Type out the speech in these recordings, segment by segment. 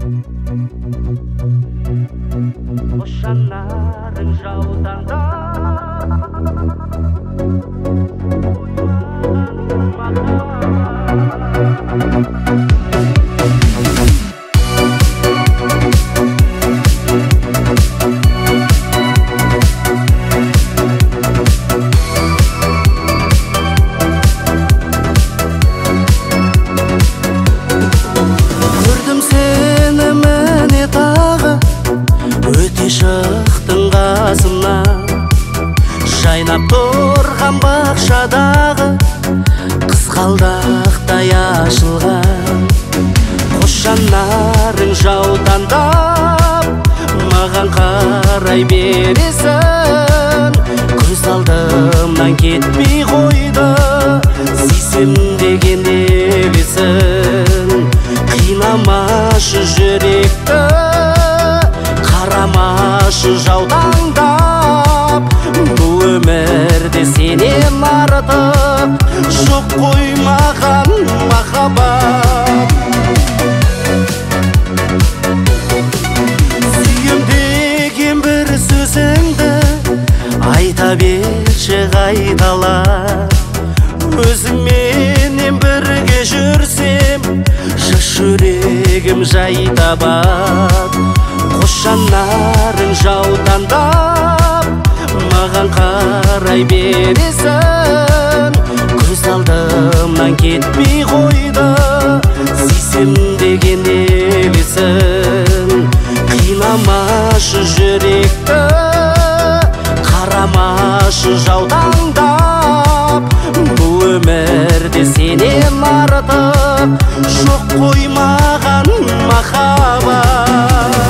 Boşanların jaudan da шықтың қасымна жайнап тұрған бақшадағы қызғалдақтай ашылған қос жанарың жаутаңдап маған қарай бересің көз алдымнан кетпей қойды сүйсем деген елесің қинамашы жүректі қарамашы жаутаңдап бұл өмірде сенен артық жоқ қой маған махаббат сүйем деген бір сөзіңді айта берші қайталап өзіңменен бірге жүрсем жас жүрегім жай табады қос жанарың жаутаңдап маған қарай бересің көз алдымнан кетпей қойды сүйсем деген елесің қинамашы жүректі қарамашы жаутаңдап бұл өмірде сенен артық жоқ қой маған махаббат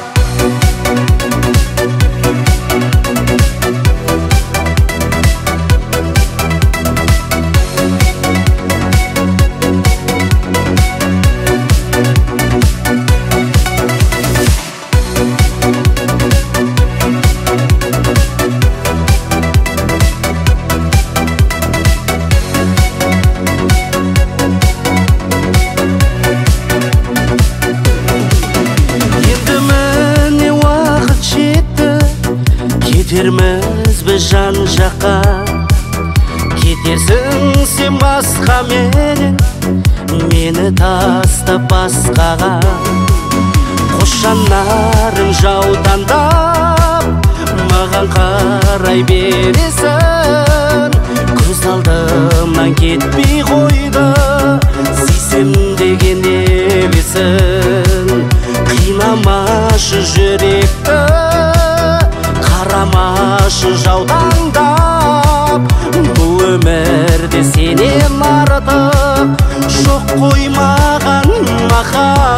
кетерміз біз жан жаққа кетерсің сен басқа менен мені тастап басқаға қос жанарың жаутаңдап маған қарай бересің көз алдымнан кетпей қойды сүйсем деген елесің қинамашы жүректі қарамашы жаутаңдап бұл өмірде сенен артық жоқ қой маған махаббат